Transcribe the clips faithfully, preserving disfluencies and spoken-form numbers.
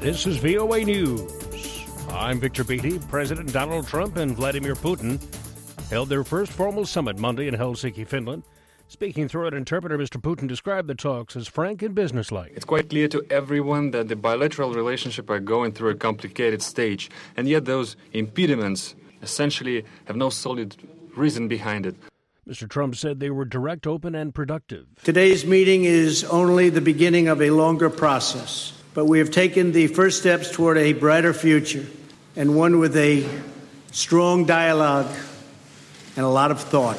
This is V O A News. I'm Victor Beatty. President Donald Trump and Vladimir Putin held their first formal summit Monday in Helsinki, Finland. Speaking through an interpreter, Mister Putin described the talks as frank and businesslike. It's quite clear to everyone that the bilateral relationship are going through a complicated stage, and yet those impediments essentially have no solid reason behind it. Mister Trump said they were direct, open, and productive. Today's meeting is only the beginning of a longer process, but we have taken the first steps toward a brighter future, and one with a strong dialogue and a lot of thought.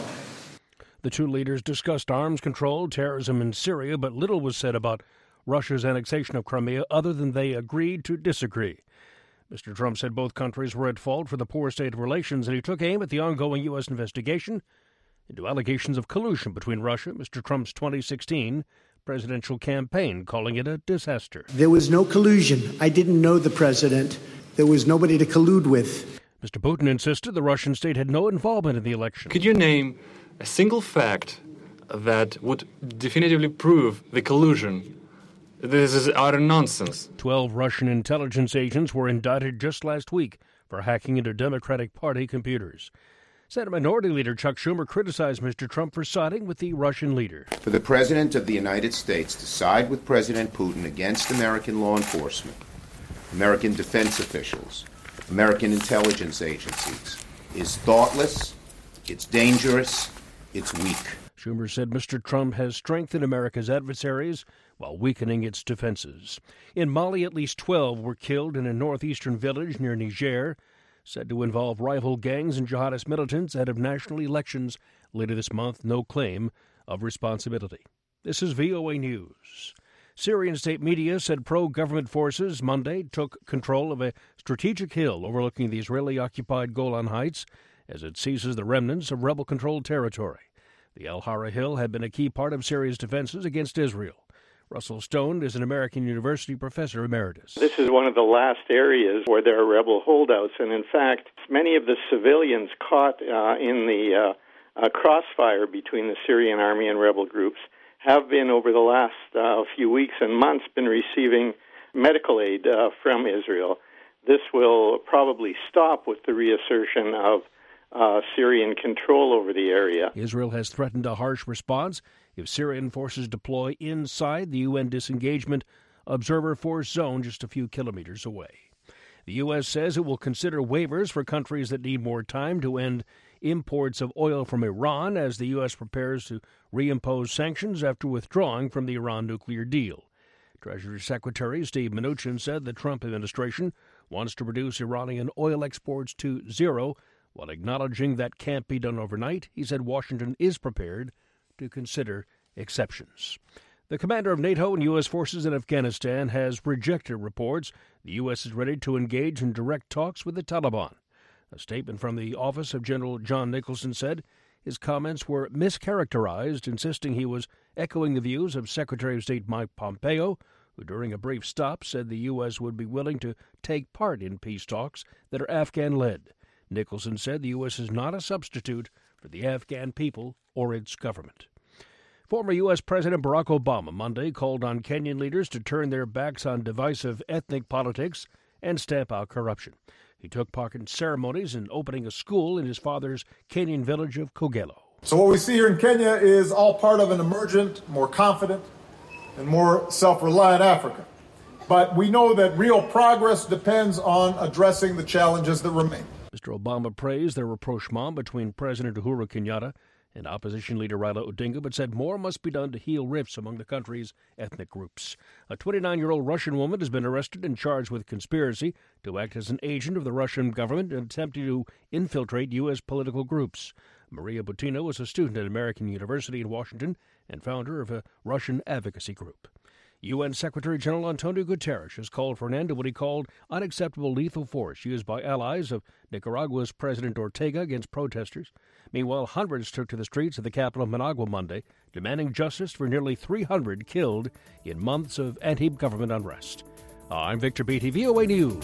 The two leaders discussed arms control, terrorism in Syria, but little was said about Russia's annexation of Crimea other than they agreed to disagree. Mister Trump said both countries were at fault for the poor state of relations, and he took aim at the ongoing U S investigation into allegations of collusion between Russia, Mister Trump's twenty sixteen presidential campaign, calling it a disaster. There was no collusion. I didn't know the president. There was nobody to collude with. Mister Putin insisted the Russian state had no involvement in the election. Could you name a single fact that would definitively prove the collusion? This is utter nonsense. Twelve Russian intelligence agents were indicted just last week for hacking into Democratic Party computers. Senate Minority Leader Chuck Schumer criticized Mister Trump for siding with the Russian leader. For the President of the United States to side with President Putin against American law enforcement, American defense officials, American intelligence agencies is thoughtless, it's dangerous, it's weak. Schumer said Mister Trump has strengthened America's adversaries while weakening its defenses. In Mali, at least twelve were killed in a northeastern village near Niger, said to involve rival gangs and jihadist militants ahead of national elections later this month. No claim of responsibility. This is V O A News. Syrian state media said pro-government forces Monday took control of a strategic hill overlooking the Israeli-occupied Golan Heights as it seizes the remnants of rebel-controlled territory. The Al-Hara Hill had been a key part of Syria's defenses against Israel. Russell Stone is an American University professor emeritus. This is one of the last areas where there are rebel holdouts, and in fact, many of the civilians caught uh, in the uh, uh, crossfire between the Syrian army and rebel groups have been, over the last uh, few weeks and months, been receiving medical aid uh, from Israel. This will probably stop with the reassertion of uh, Syrian control over the area. Israel has threatened a harsh response if Syrian forces deploy inside the U N disengagement observer force zone just a few kilometers away. The U S says it will consider waivers for countries that need more time to end imports of oil from Iran as the U S prepares to reimpose sanctions after withdrawing from the Iran nuclear deal. Treasury Secretary Steve Mnuchin said the Trump administration wants to reduce Iranian oil exports to zero. While acknowledging that can't be done overnight, he said Washington is prepared to consider exceptions. The commander of NATO and U S forces in Afghanistan has rejected reports the U S is ready to engage in direct talks with the Taliban. A statement from the office of General John Nicholson said his comments were mischaracterized, insisting he was echoing the views of Secretary of State Mike Pompeo, who during a brief stop said the U S would be willing to take part in peace talks that are Afghan-led. Nicholson said the U S is not a substitute for the Afghan people or its government. Former U S. President Barack Obama Monday called on Kenyan leaders to turn their backs on divisive ethnic politics and stamp out corruption. He took part in ceremonies and opening a school in his father's Kenyan village of Kogelo. So what we see here in Kenya is all part of an emergent, more confident, and more self-reliant Africa. But we know that real progress depends on addressing the challenges that remain. Mister Obama praised the rapprochement between President Uhuru Kenyatta and opposition leader Raila Odinga, but said more must be done to heal rifts among the country's ethnic groups. A twenty-nine-year-old Russian woman has been arrested and charged with conspiracy to act as an agent of the Russian government and attempting to infiltrate U S political groups. Maria Butina was a student at American University in Washington and founder of a Russian advocacy group. U N Secretary General Antonio Guterres has called for an end to what he called unacceptable lethal force used by allies of Nicaragua's President Ortega against protesters. Meanwhile, hundreds took to the streets of the capital of Managua Monday, demanding justice for nearly three hundred killed in months of anti-government unrest. I'm Victor Beatty, V O A News.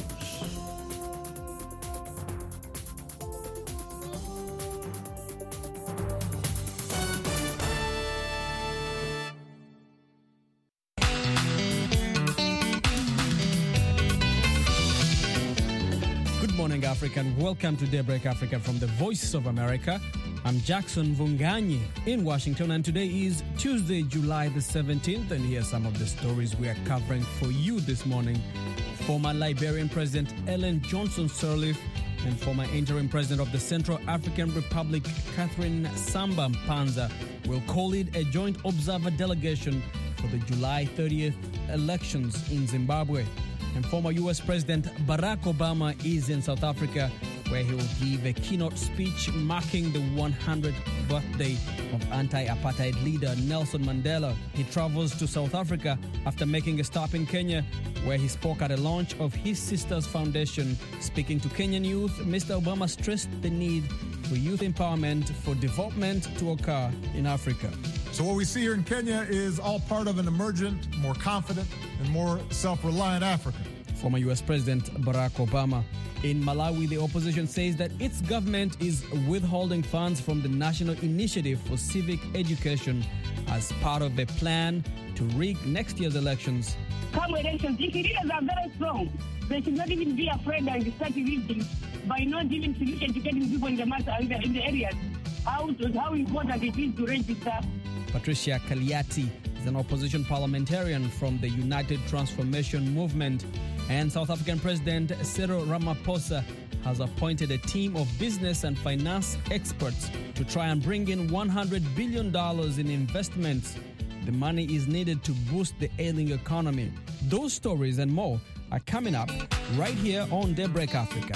Africa, and welcome to Daybreak Africa from the Voice of America. I'm Jackson Vunganyi in Washington, and today is Tuesday, July the seventeenth, and here are some of the stories we are covering for you this morning. Former Liberian President Ellen Johnson Sirleaf and former interim president of the Central African Republic, Catherine Samba Mpanza, will co-lead a joint observer delegation for the July thirtieth elections in Zimbabwe. And former U S President Barack Obama is in South Africa, where he will give a keynote speech marking the one hundredth birthday of anti-apartheid leader Nelson Mandela. He travels to South Africa after making a stop in Kenya, where he spoke at a launch of his sister's foundation. Speaking to Kenyan youth, Mister Obama stressed the need for youth empowerment for development to occur in Africa. So what we see here in Kenya is all part of an emergent, more confident, and more self-reliant Africa. Former U S President Barack Obama. In Malawi, the opposition says that its government is withholding funds from the National Initiative for Civic Education as part of a plan to rig next year's elections. Come elections, if the leaders are very strong, they should not even be afraid and start rigging by not giving solution to getting people in the mass in the, in the areas. How, how important it is to register. Patricia Kaliati is an opposition parliamentarian from the United Transformation Movement, and South African President Cyril Ramaphosa has appointed a team of business and finance experts to try and bring in one hundred billion dollars in investments. The money is needed to boost the ailing economy. Those stories and more are coming up right here on Daybreak Africa.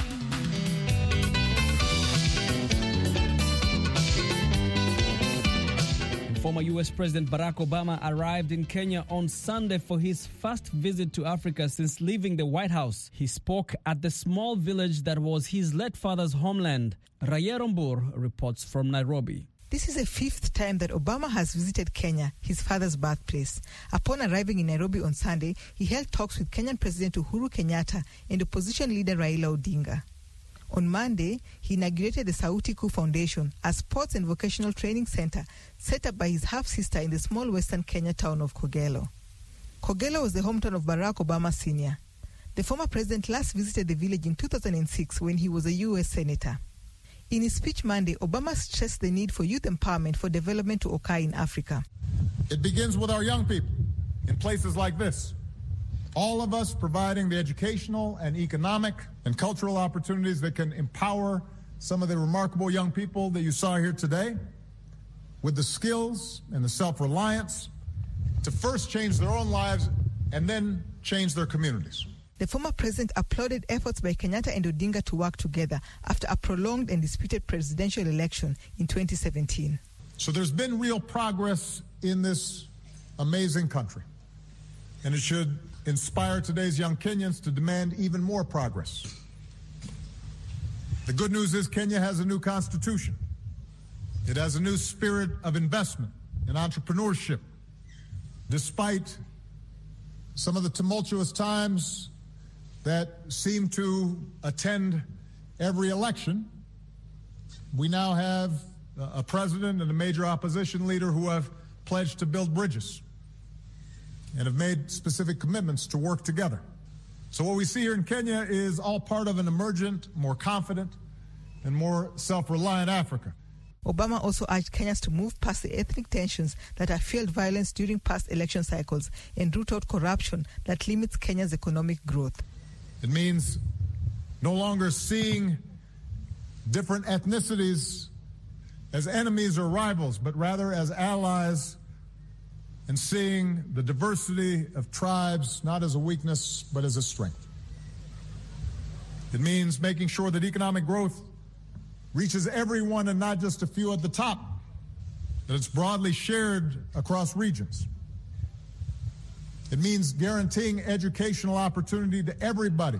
Former U S President Barack Obama arrived in Kenya on Sunday for his first visit to Africa since leaving the White House. He spoke at the small village that was his late father's homeland. Rayer Ombur reports from Nairobi. This is the fifth time that Obama has visited Kenya, his father's birthplace. Upon arriving in Nairobi on Sunday, he held talks with Kenyan President Uhuru Kenyatta and opposition leader Raila Odinga. On Monday, he inaugurated the Sauti Kuu Foundation, a sports and vocational training center set up by his half-sister in the small western Kenya town of Kogelo. Kogelo was the hometown of Barack Obama Senior The former president last visited the village in two thousand six when he was a U S senator. In his speech Monday, Obama stressed the need for youth empowerment for development to occur in Africa. It begins with our young people in places like this. All of us providing the educational and economic and cultural opportunities that can empower some of the remarkable young people that you saw here today with the skills and the self-reliance to first change their own lives and then change their communities. The former president applauded efforts by Kenyatta and Odinga to work together after a prolonged and disputed presidential election in twenty seventeen. So there's been real progress in this amazing country, and it should inspire today's young Kenyans to demand even more progress. The good news is Kenya has a new constitution. It has a new spirit of investment and entrepreneurship. Despite some of the tumultuous times that seem to attend every election, we now have a president and a major opposition leader who have pledged to build bridges and have made specific commitments to work together. So what we see here in Kenya is all part of an emergent, more confident, and more self-reliant Africa. Obama also urged Kenyans to move past the ethnic tensions that have fueled violence during past election cycles and root out corruption that limits Kenya's economic growth. It means no longer seeing different ethnicities as enemies or rivals, but rather as allies, and seeing the diversity of tribes not as a weakness, but as a strength. It means making sure that economic growth reaches everyone and not just a few at the top, that it's broadly shared across regions. It means guaranteeing educational opportunity to everybody,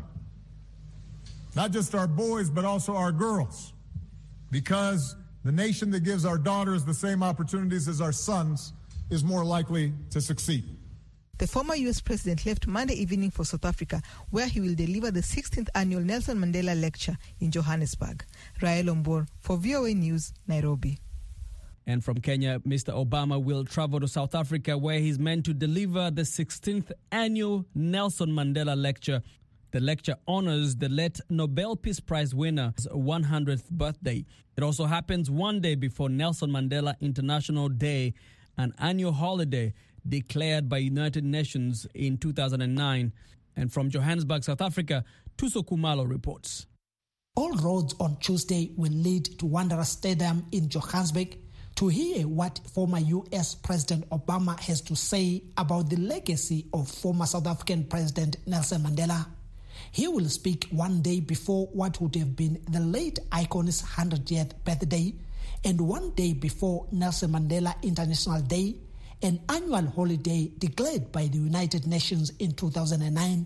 not just our boys, but also our girls, because the nation that gives our daughters the same opportunities as our sons is more likely to succeed. The former U S president left Monday evening for South Africa, where he will deliver the sixteenth annual Nelson Mandela Lecture in Johannesburg. Rael Ombor for V O A News, Nairobi. And from Kenya, Mister Obama will travel to South Africa, where he's meant to deliver the sixteenth annual Nelson Mandela Lecture. The lecture honors the late Nobel Peace Prize winner's one hundredth birthday. It also happens one day before Nelson Mandela International Day, an annual holiday declared by United Nations in two thousand nine. And from Johannesburg, South Africa, Tuso Kumalo reports. All roads on Tuesday will lead to Wanderers Stadium in Johannesburg to hear what former U S President Obama has to say about the legacy of former South African President Nelson Mandela. He will speak one day before what would have been the late icon's one hundredth birthday and one day before Nelson Mandela International Day, an annual holiday declared by the United Nations in two thousand nine.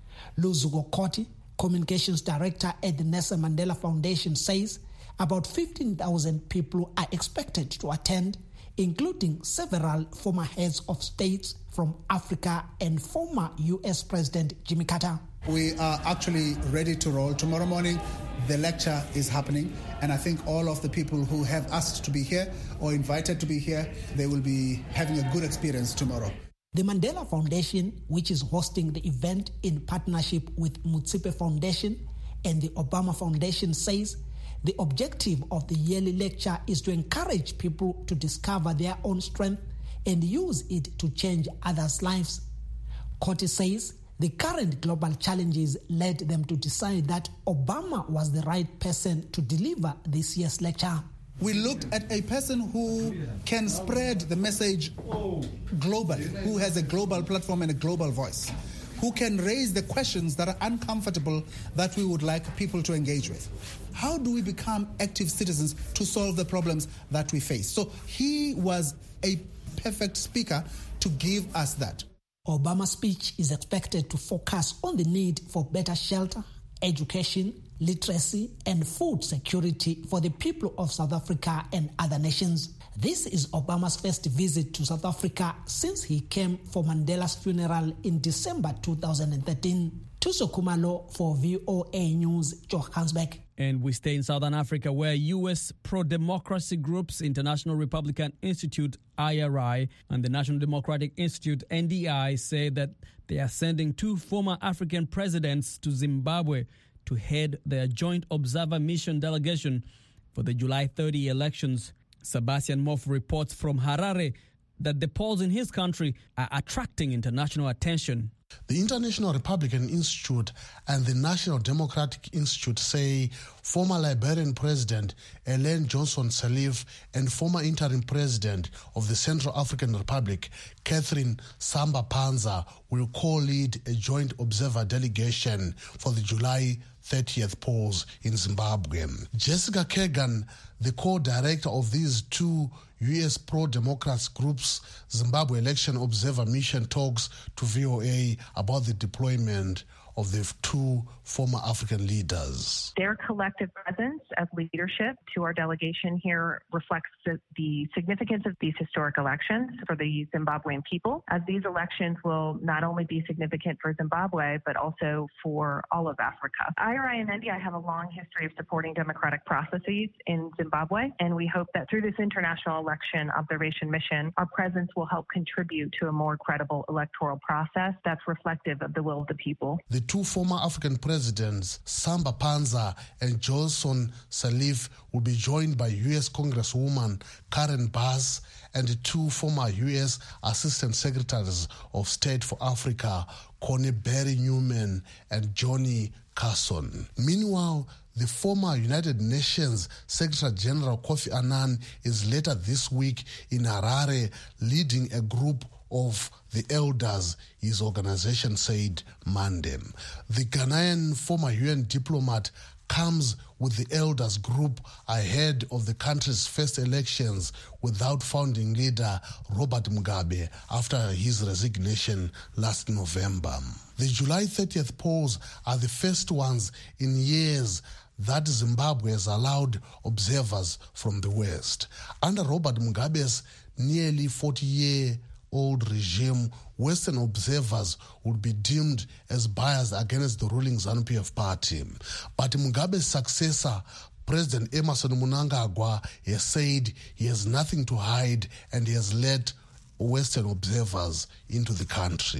Luzuko Koti, Communications Director at the Nelson Mandela Foundation, says about fifteen thousand people are expected to attend, including several former heads of states from Africa and former U S President Jimmy Carter. We are actually ready to roll. Tomorrow morning, the lecture is happening, and I think all of the people who have asked to be here or invited to be here, they will be having a good experience tomorrow. The Mandela Foundation, which is hosting the event in partnership with Motsepe Foundation and the Obama Foundation, says the objective of the yearly lecture is to encourage people to discover their own strength and use it to change others' lives. Koti says the current global challenges led them to decide that Obama was the right person to deliver this year's lecture. We looked at a person who can spread the message globally, who has a global platform and a global voice, who can raise the questions that are uncomfortable that we would like people to engage with. How do we become active citizens to solve the problems that we face? So he was a perfect speaker to give us that. Obama's speech is expected to focus on the need for better shelter, education, literacy, and food security for the people of South Africa and other nations. This is Obama's first visit to South Africa since he came for Mandela's funeral in December two thousand thirteen. Tuso Kumalo for V O A News, Johannesburg. And we stay in Southern Africa, where U S pro-democracy groups International Republican Institute, I R I, and the National Democratic Institute, N D I, say that they are sending two former African presidents to Zimbabwe to head their joint observer mission delegation for the July thirtieth elections. Sebastian Moff reports from Harare that the polls in his country are attracting international attention. The International Republican Institute and the National Democratic Institute say former Liberian President Ellen Johnson Sirleaf and former interim President of the Central African Republic, Catherine Samba-Panza, will co-lead a joint observer delegation for the July thirtieth polls in Zimbabwe. Jessica Kagan, the co-director of these two U S pro-democrats groups' Zimbabwe election observer mission, talks to V O A about the deployment of the two former African leaders. Their collective presence as leadership to our delegation here reflects the, the significance of these historic elections for the Zimbabwean people, as these elections will not only be significant for Zimbabwe, but also for all of Africa. I R I and N D I have a long history of supporting democratic processes in Zimbabwe, and we hope that through this international election observation mission, our presence will help contribute to a more credible electoral process that's reflective of the will of the people. The two former African presidents, Samba-Panza and Johnson Sirleaf, will be joined by U S Congresswoman Karen Bass and the two former U S Assistant Secretaries of State for Africa, Connie Barry Newman and Johnny Carson. Meanwhile, the former United Nations Secretary General Kofi Annan is later this week in Harare leading a group of the elders, his organization said Monday. The Ghanaian former U N diplomat comes with the elders group ahead of the country's first elections without founding leader Robert Mugabe after his resignation last November. The July thirtieth polls are the first ones in years that Zimbabwe has allowed observers from the West. Under Robert Mugabe's nearly forty-year old regime, Western observers would be deemed as biased against the ruling ZANU-P F party. But Mugabe's successor, President Emmerson Mnangagwa, has said he has nothing to hide and he has let Western observers into the country.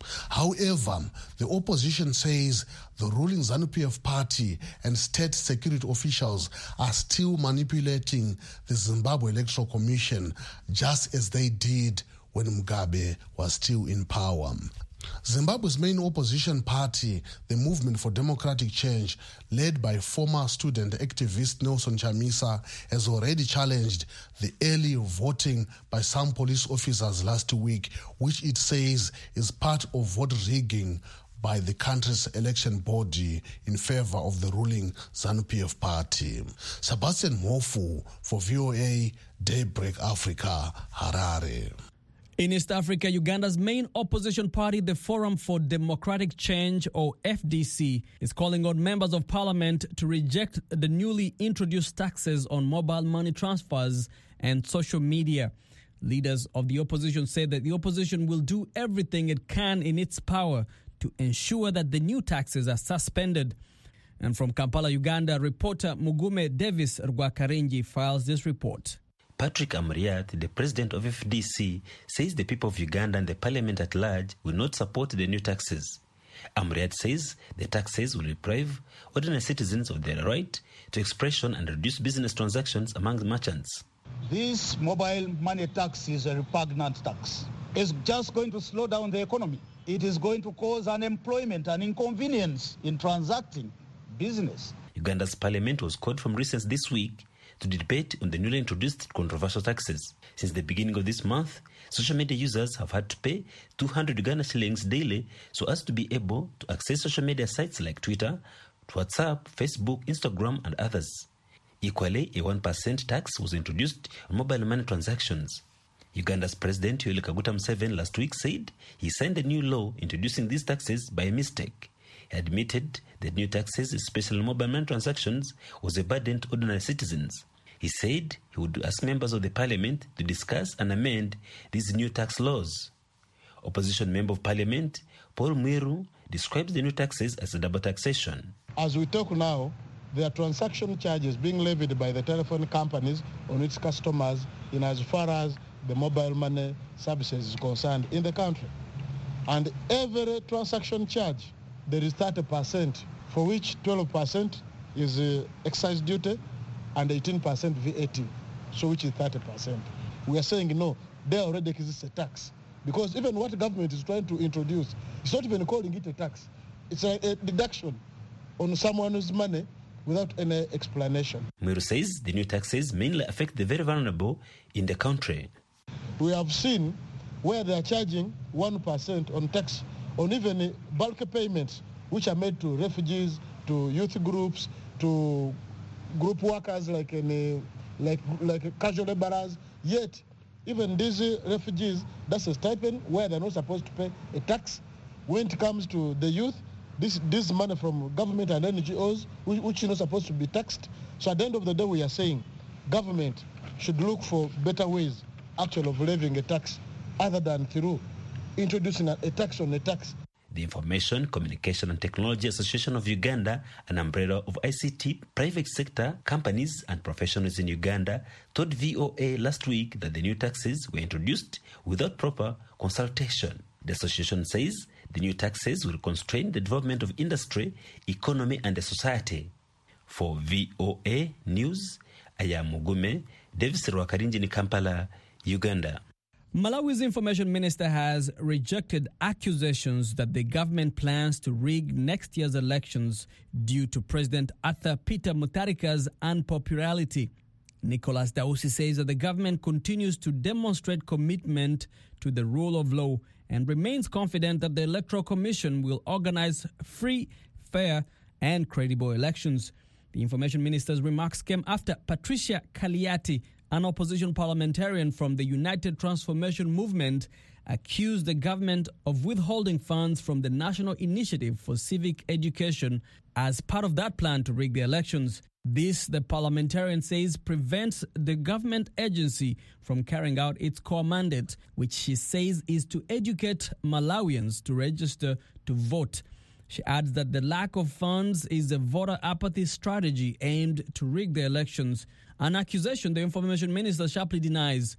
However, the opposition says the ruling ZANU-P F party and state security officials are still manipulating the Zimbabwe Electoral Commission just as they did when Mugabe was still in power. Zimbabwe's main opposition party, the Movement for Democratic Change, led by former student activist Nelson Chamisa, has already challenged the early voting by some police officers last week, which it says is part of vote rigging by the country's election body in favor of the ruling ZANU-P F party. Sebastian Mofu for V O A Daybreak Africa, Harare. In East Africa, Uganda's main opposition party, the Forum for Democratic Change, or F D C, is calling on members of parliament to reject the newly introduced taxes on mobile money transfers and social media. Leaders of the opposition say that the opposition will do everything it can in its power to ensure that the new taxes are suspended. And from Kampala, Uganda, reporter Mugume Davis Rwakaringi files this report. Patrick Amriat, the president of F D C, says the people of Uganda and the parliament at large will not support the new taxes. Amriat says the taxes will deprive ordinary citizens of their right to expression and reduce business transactions among the merchants. This mobile money tax is a repugnant tax. It's just going to slow down the economy. It is going to cause unemployment and inconvenience in transacting business. Uganda's parliament was called from recess this week to debate on the newly introduced controversial taxes. Since the beginning of this month, social media users have had to pay two hundred Uganda shillings daily so as to be able to access social media sites like Twitter, WhatsApp, Facebook, Instagram, and others. Equally, a one percent tax was introduced on mobile money transactions. Uganda's President Yoweri Kaguta Museveni last week said he signed a new law introducing these taxes by mistake. He admitted that new taxes, especially mobile money transactions, was a burden to ordinary citizens. He said he would ask members of the parliament to discuss and amend these new tax laws. Opposition Member of Parliament Paul Mwiru describes the new taxes as a double taxation. As we talk now, there are transaction charges being levied by the telephone companies on its customers in as far as the mobile money services is concerned in the country. And every transaction charge, there is thirty percent, for which twelve percent is uh, excise duty and eighteen percent V A T, so which is thirty percent. We are saying no, there already exists a tax. Because even what government is trying to introduce, it's not even calling it a tax. It's a, a deduction on someone's money without any explanation. Mwiru says the new taxes mainly affect the very vulnerable in the country. We have seen where they are charging one percent on tax on even bulk payments which are made to refugees, to youth groups, to group workers like in, like like casual laborers. Yet, even these refugees, that's a stipend where they're not supposed to pay a tax. When it comes to the youth, this this money from government and N G Os, which, which is not supposed to be taxed. So at the end of the day, we are saying government should look for better ways actually of levying a tax other than through introducing a, a tax on a tax. The Information, Communication and Technology Association of Uganda, an umbrella of I C T, private sector, companies and professionals in Uganda, told V O A last week that the new taxes were introduced without proper consultation. The association says the new taxes will constrain the development of industry, economy and the society. For V O A News, I am Mugume Davis Rwakaringi in Kampala, Uganda. Malawi's information minister has rejected accusations that the government plans to rig next year's elections due to President Arthur Peter Mutharika's unpopularity. Nicholas Dausi says that the government continues to demonstrate commitment to the rule of law and remains confident that the Electoral Commission will organize free, fair and credible elections. The information minister's remarks came after Patricia Kaliati, an opposition parliamentarian from the United Transformation Movement, accused the government of withholding funds from the National Initiative for Civic Education as part of that plan to rig the elections. This, the parliamentarian says, prevents the government agency from carrying out its core mandate, which she says is to educate Malawians to register to vote. She adds that the lack of funds is a voter apathy strategy aimed to rig the elections, an accusation the information minister sharply denies.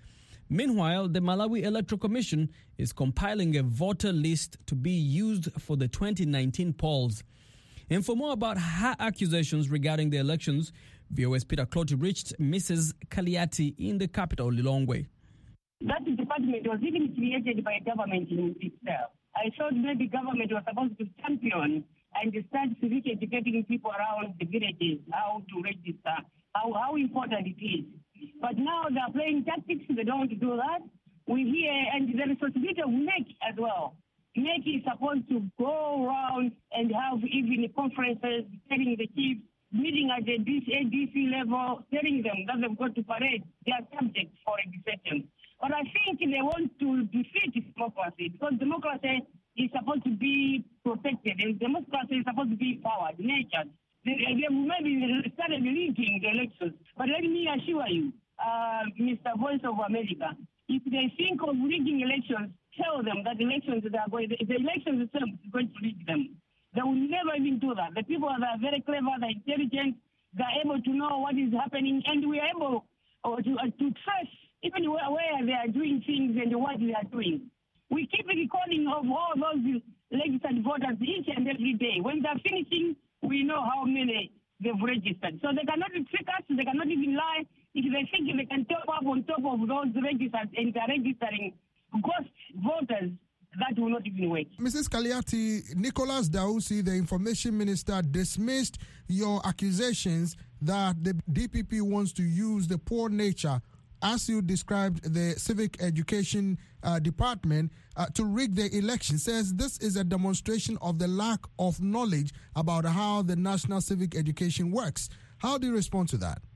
Meanwhile, the Malawi Electoral Commission is compiling a voter list to be used for the twenty nineteen polls. And for more about her accusations regarding the elections, V O S Peter Clotty reached Missus Kaliati in the capital, Lilongwe. That department was even created by government in itself. I thought maybe government was supposed to champion and start civic educating people around the villages, how to register, how, how important it is. But now they're playing tactics, they don't do that. We hear, and the responsibility of M E C as well. M E C is supposed to go around and have even conferences, telling the chiefs, meeting at the A D C level, telling them that they've got to parade their subjects for registration. But I think they want to defeat democracy, because democracy is supposed to be protected, and democracy is supposed to be empowered, nurtured. They, they maybe started linking the elections. But let me assure you, uh, Mister Voice of America, if they think of rigging elections, tell them that the elections that are going, the, the elections itself is going to rig them. They will never even do that. The people are very clever, they're intelligent, they're able to know what is happening, and we are able uh, to, uh, to trace even where, where they are doing things and what they are doing. We keep a recording of all those registered voters each and every day. When they're finishing, we know how many they've registered. So they cannot trick us, they cannot even lie. If they think they can top up on top of those registered and they're registering ghost voters, that will not even work. Missus Kaliati, Nicholas Dausi, the information minister, dismissed your accusations that the D P P wants to use the poor nature, as you described the civic education uh, department, uh, to rig the election. Says this is a demonstration of the lack of knowledge about how the national civic education works. How do you respond to that?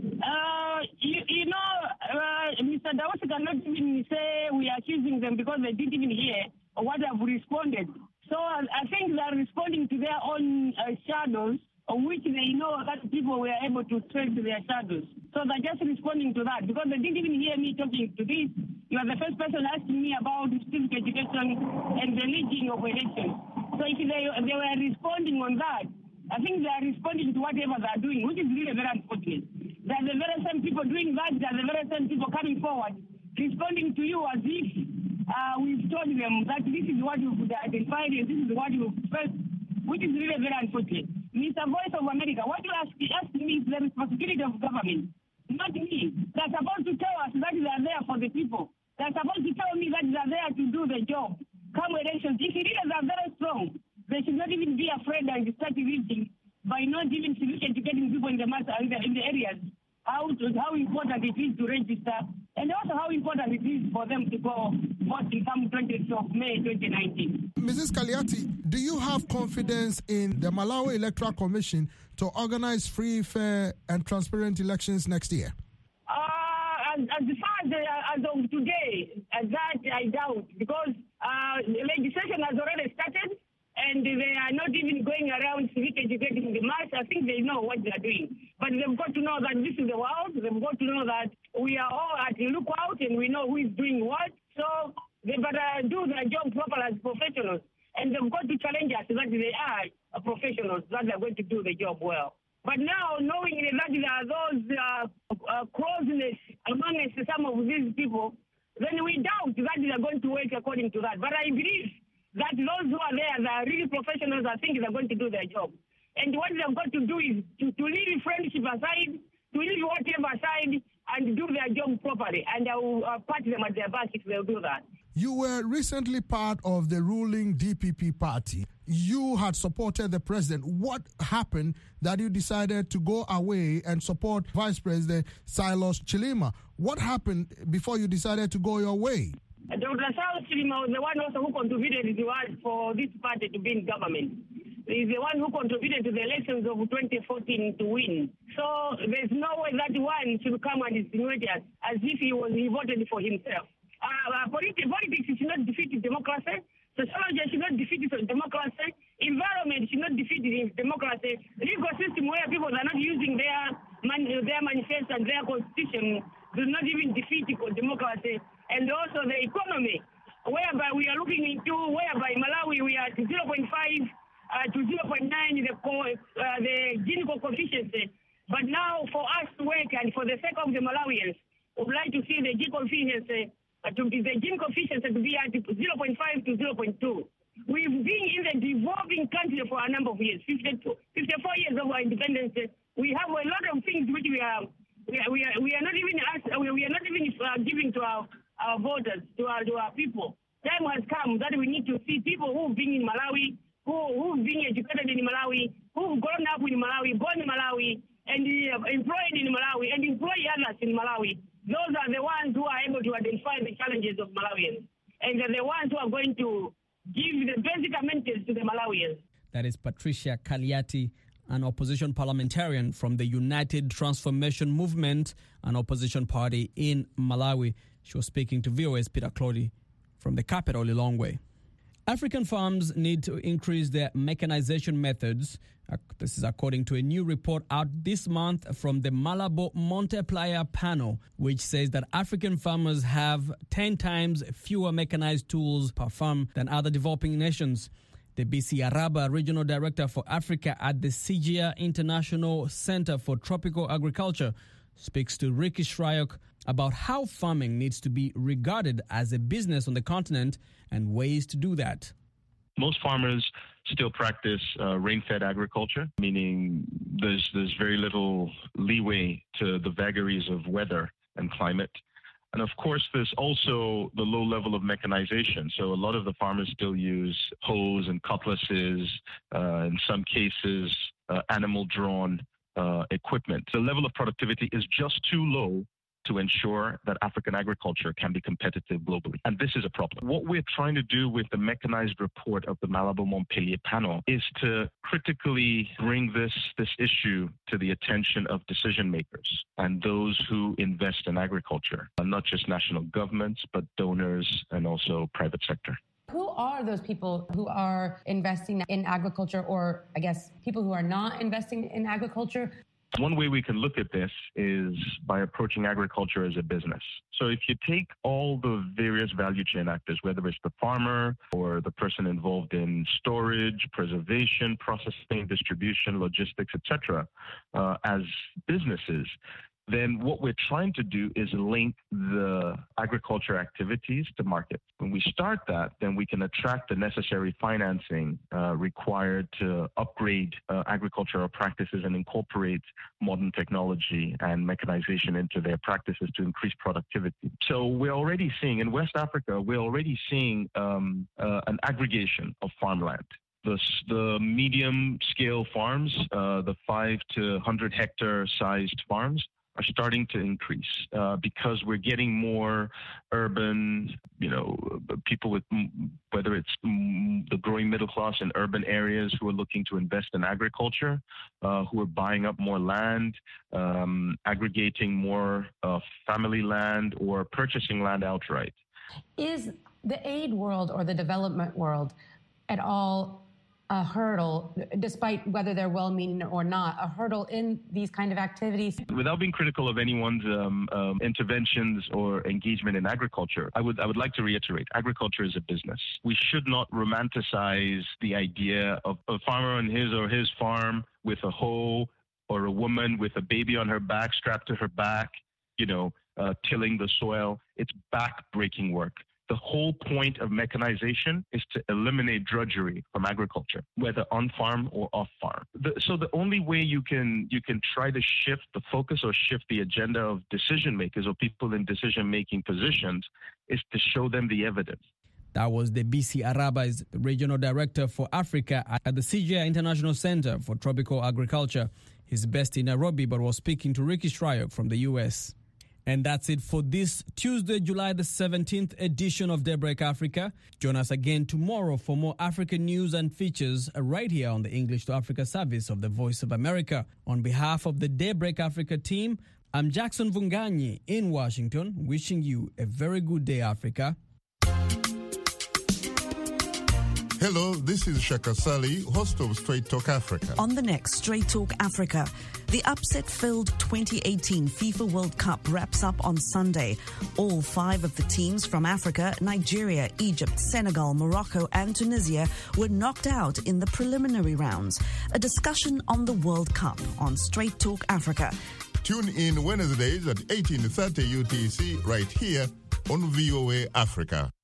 Uh, you, you know, uh, Mister Dawes cannot even say we are accusing them because they didn't even hear what I've responded. So uh, I think they are responding to their own uh, shadows, which they know that people were able to trace their shadows. So they're just responding to that because they didn't even hear me talking to this. You are the first person asking me about civic education and the rigging of elections. So if they, they were responding on that, I think they are responding to whatever they are doing, which is really very unfortunate. They are the very same people doing that, they are the very same people coming forward, responding to you as if uh, we've told them that this is what you could identify and this is what you first, which is really very unfortunate. Mister Voice of America, what you ask, ask me is the responsibility of government, not me. They're supposed to tell us that they are there for the people. They're supposed to tell me that they are there to do the job. Come elections, if the leaders are very strong, they should not even be afraid and start reaching by not even educating people in the mass, in the, in the areas how to, how important it is to register, and also how important it is for them to go voting come twentieth of May twenty nineteen. Missus Kaliati, do you have confidence in the Malawi Electoral Commission to organize free, fair, and transparent elections next year? Uh, as, as far as, uh, as of today, uh, that I doubt, because uh, the legislation has already started. And they are not even going around civic educating the mass. I think they know what they are doing. But they've got to know that this is the world. They've got to know that we are all at the lookout and we know who is doing what. So they better do their job properly as professionals. And they've got to challenge us that they are professionals, that they're going to do the job well. But now, knowing that there are those uh, uh, closeness amongst some of these people, then we doubt that they are going to work according to that. But I believe that those who are there, they are really professionals, I think they're going to do their job. And what they've got to do is to, to leave friendship aside, to leave whatever aside, and do their job properly. And I will uh, pat them at their back if they'll do that. You were recently part of the ruling D P P party. You had supported the president. What happened that you decided to go away and support Vice President Silas Chilima? What happened before you decided to go your way? Doctor Silas Chilima was the one also who contributed the one for this party to be in government. He's the one who contributed to the elections of twenty fourteen to win. So there's no way that one should come and insinuate us as if he was he voted for himself. Uh, politics, politics should not defeat democracy. Sociology should not defeat democracy. Environment should not defeat democracy. Legal system where people are not using their man, their manifesto and their constitution do not even defeat democracy. And also the economy, whereby we are looking into, whereby Malawi we are at zero point five uh, to zero point nine, the, co- uh, the Gini coefficient. But now for us to work and for the sake of the Malawians, we would like to see the Gini coefficient number of years, fifty-two, fifty-four years of our independence. We have a lot of things which we are we are, we are, we are not even asked, we are not even uh, giving to our, our voters, to our, to our people. Time has come that we need to see people who've been in Malawi, who, who've been educated in Malawi, who've grown up in Malawi, born in Malawi, and uh, employed in Malawi, and employ others in Malawi. Those are the ones who are able to identify the challenges of Malawians. And they're the ones who are going to give the basic amenities to the Malawians. That is Patricia Kaliati, an opposition parliamentarian from the United Transformation Movement, an opposition party in Malawi. She was speaking to V O A's Peter Clody from the capital, Lilongwe. African farms need to increase their mechanization methods. This is according to a new report out this month from the Malabo Multiplier Panel, which says that African farmers have ten times fewer mechanized tools per farm than other developing nations. The B C Araba Regional Director for Africa at the C G I A International Center for Tropical Agriculture speaks to Ricky Shryock about how farming needs to be regarded as a business on the continent and ways to do that. Most farmers still practice uh, rain-fed agriculture, meaning there's there's very little leeway to the vagaries of weather and climate. And of course, there's also the low level of mechanization. So a lot of the farmers still use hoes and cutlasses, uh, in some cases, uh, animal-drawn uh, equipment. The level of productivity is just too low to ensure that African agriculture can be competitive globally. And this is a problem. What we're trying to do with the mechanized report of the Malabo Montpellier panel is to critically bring this, this issue to the attention of decision makers and those who invest in agriculture, not just national governments, but donors and also private sector. Who are those people who are investing in agriculture, or I guess people who are not investing in agriculture? One way we can look at this is by approaching agriculture as a business. So if you take all the various value chain actors, whether it's the farmer or the person involved in storage, preservation, processing, distribution, logistics, et cetera, uh, as businesses, then what we're trying to do is link the agriculture activities to market. When we start that, then we can attract the necessary financing uh, required to upgrade uh, agricultural practices and incorporate modern technology and mechanization into their practices to increase productivity. So we're already seeing, in West Africa, we're already seeing um, uh, an aggregation of farmland. The, the medium-scale farms, uh, the five to one hundred hectare sized farms, are starting to increase uh, because we're getting more urban, you know, people with, whether it's the growing middle class in urban areas who are looking to invest in agriculture, uh, who are buying up more land, um, aggregating more uh, family land, or purchasing land outright. Is the aid world or the development world at all a hurdle, despite whether they're well-meaning or not, a hurdle in these kind of activities? Without being critical of anyone's um, um, interventions or engagement in agriculture, I would I would like to reiterate, agriculture is a business. We should not romanticize the idea of a farmer on his or his farm with a hoe, or a woman with a baby on her back, strapped to her back, you know, uh, tilling the soil. It's back-breaking work. The whole point of mechanization is to eliminate drudgery from agriculture, whether on-farm or off-farm. The, so the only way you can you can try to shift the focus or shift the agenda of decision makers or people in decision-making positions is to show them the evidence. That was the B C Araba's Regional Director for Africa at the C G I A International Center for Tropical Agriculture. He's based in Nairobi, but was speaking to Ricky Shryock from the U S. And that's it for this Tuesday, July the seventeenth edition of Daybreak Africa. Join us again tomorrow for more African news and features right here on the English to Africa service of the Voice of America. On behalf of the Daybreak Africa team, I'm Jackson Vunganyi in Washington, wishing you a very good day, Africa. Hello, this is Shaka Sali, host of Straight Talk Africa. On the next Straight Talk Africa, the upset-filled twenty eighteen FIFA World Cup wraps up on Sunday. All five of the teams from Africa, Nigeria, Egypt, Senegal, Morocco and Tunisia were knocked out in the preliminary rounds. A discussion on the World Cup on Straight Talk Africa. Tune in Wednesdays at eighteen thirty U T C right here on V O A Africa.